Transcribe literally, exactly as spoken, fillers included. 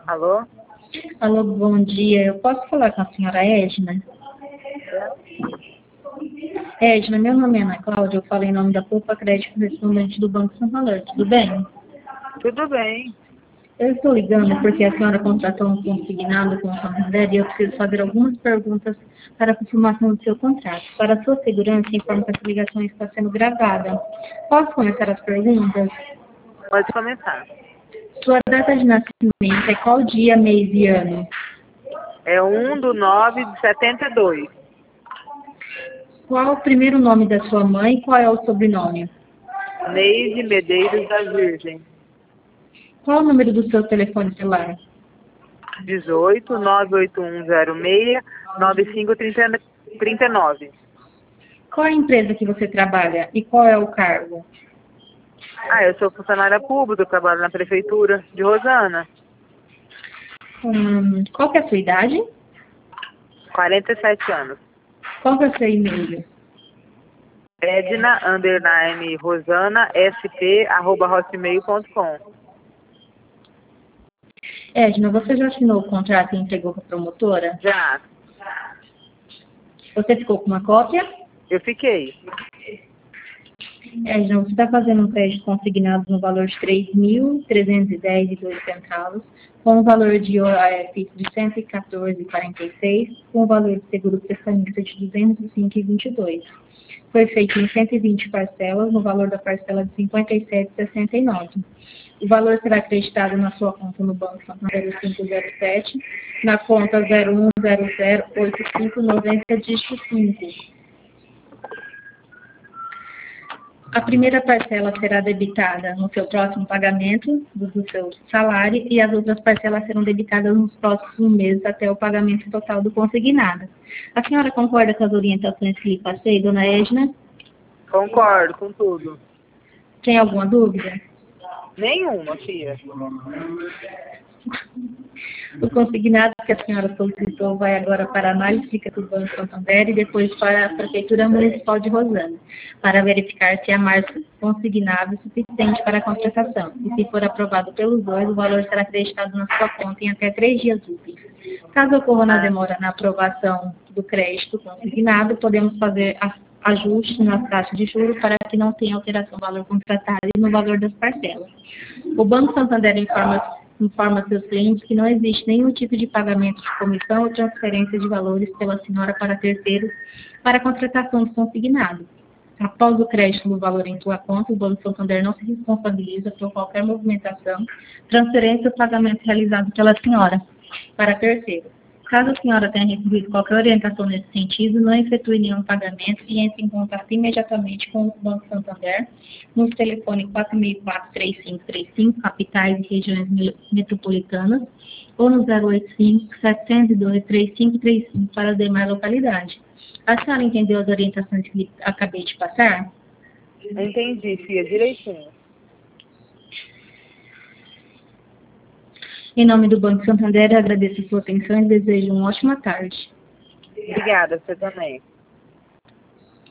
Alô? Alô, bom dia. Eu posso falar com a senhora Edna? Edna, meu nome é Ana Cláudia, eu falo em nome da Poupa Crédito Correspondente do Banco Santander, tudo bem? Tudo bem. Eu estou ligando porque a senhora contratou um consignado com o Santander e eu preciso fazer algumas perguntas para a confirmação do seu contrato. Para a sua segurança, informo que essa ligação está sendo gravada. Posso começar as perguntas? Pode começar. Sua data de nascimento é qual dia, mês e ano? É um do nove de setenta e dois. Qual o primeiro nome da sua mãe e qual é o sobrenome? Neide Medeiros da Virgem. Qual o número do seu telefone celular? dezoito, nove oito um zero seis, nove cinco três nove. Qual é a empresa que você trabalha e qual é o cargo? Ah, eu sou funcionária pública, eu trabalho na prefeitura de Rosana. Hum, qual que é a sua idade? quarenta e sete anos. Qual que é o seu e-mail? Edna, underline, Rosana, sp, arroba hotmail ponto com. Edna, você já assinou o contrato e entregou para a promotora? Já. Você ficou com uma cópia? Eu fiquei. Edna, você está fazendo um crédito consignado no valor de três mil trezentos e dez e dois centavos, com o valor de O A F de cento e quatorze vírgula quarenta e seis, com o valor de seguro prestamista de duzentos e cinco vírgula vinte e dois. Foi feito em cento e vinte parcelas, no valor da parcela de cinquenta e sete vírgula sessenta e nove. O valor será acreditado na sua conta no Banco Santander cinco zero sete, na conta zero um zero zero oito cinco nove zero dígito cinco. A primeira parcela será debitada no seu próximo pagamento do, do seu salário e as outras parcelas serão debitadas nos próximos meses até o pagamento total do consignado. A senhora concorda com as orientações que lhe passei, dona Edna? Concordo com tudo. Tem alguma dúvida? Nenhuma, filha. O consignado que a senhora solicitou vai agora para a análise do Banco Santander e depois para a Prefeitura Municipal de Rosana, para verificar se há margem consignável suficiente para a contratação. E se for aprovado pelos dois, o valor será acreditado na sua conta em até três dias úteis. Caso ocorra uma demora na aprovação do crédito consignado, podemos fazer ajustes nas taxas de juros para que não tenha alteração no valor contratado e no valor das parcelas. O Banco Santander informa informa seus clientes que não existe nenhum tipo de pagamento de comissão ou transferência de valores pela senhora para terceiros para a contratação de consignado. Após o crédito do valor em sua conta, o Banco Santander não se responsabiliza por qualquer movimentação, transferência ou pagamento realizado pela senhora para terceiro. Caso a senhora tenha recebido qualquer orientação nesse sentido, não efetue nenhum pagamento e entre em contato imediatamente com o Banco Santander no telefone quatro seis quatro, três cinco três cinco, capitais e regiões metropolitanas, ou no zero oito cinco, sete zero dois, três cinco três cinco para as demais localidades. A senhora entendeu as orientações que acabei de passar? Entendi, filha, direitinho. Em nome do Banco Santander, eu agradeço a sua atenção e desejo uma ótima tarde. Obrigada, você também.